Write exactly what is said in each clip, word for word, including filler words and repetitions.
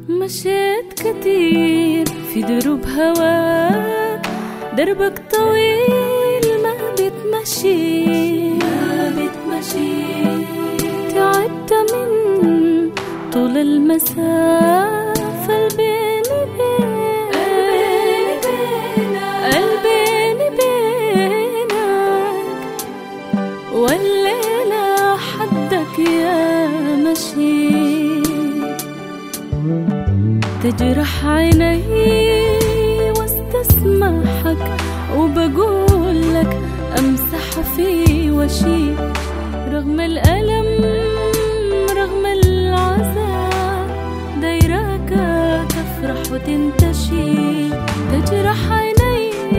مشيت كتير في دروب هواك، دربك طويل ما بتمشي ما بتمشي. تعبت من طول المسافة البيني بينك، البيني بينك، والليلة حدك يا مشي. تجرح عيني واستسمحك، وبقول لك امسح في وشي. رغم الألم رغم العذاب، دايراك تفرح وتنتشي. تجرح عيني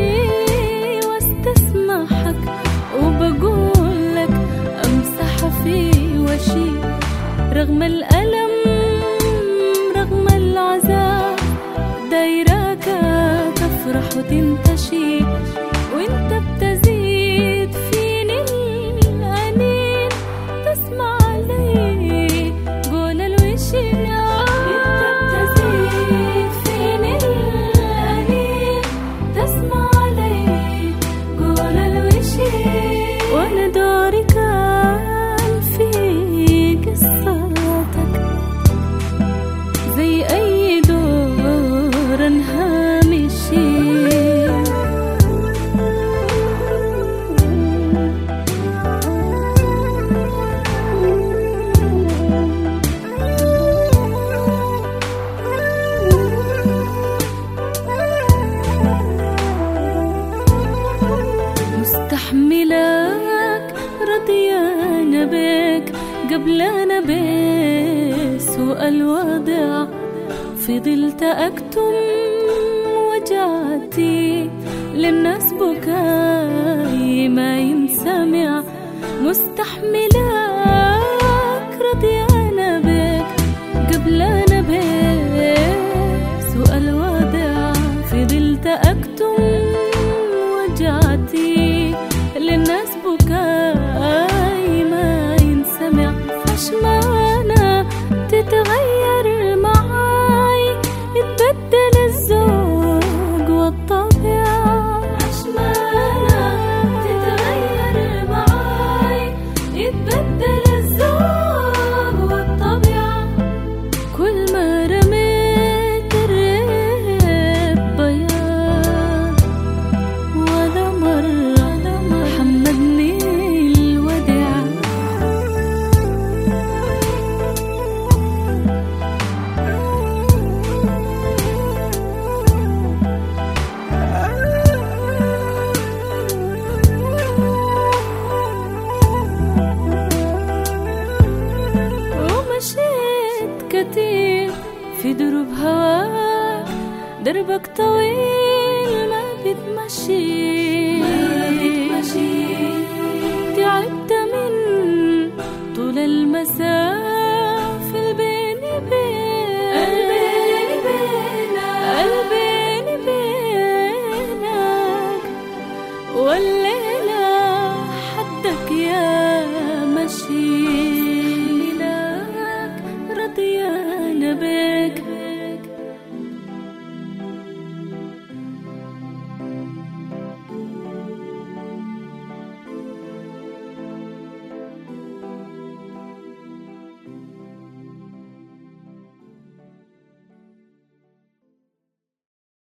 واستسمحك، وبقول لك امسح في وشي. رغم الألم رغم العذاب، دايراك تفرح وتنتشي. وانت بتزيد فيني الأنين، تسمع لي قول الوشي. انت بتزيد فيني الأنين، تسمع لي قول الوشي. وانا دوري كان في قصتك، زي أي دور هامشي. مستحملك رضيانة بك قبل أنا بسوء الوضع. فضلت أكتم وجعتي للناس، بكاي ما ينسمع. مستحملك رضيانة بك قبل أنا بسوء الوضع. فضلت أكتم وجعتي للناس، بكاي ما ينسمع. عشمانة تتغير معاي، يتبدل الذوق والطبع. عشمانة تتغير معاي، يتبدل الذوق والطبع. كل ما رميت الريب بياض، ولا مرة حمدني الوداع. ومشيت كتير في دروب هواك، دربك طويل ما بتمشي ما بتمشي.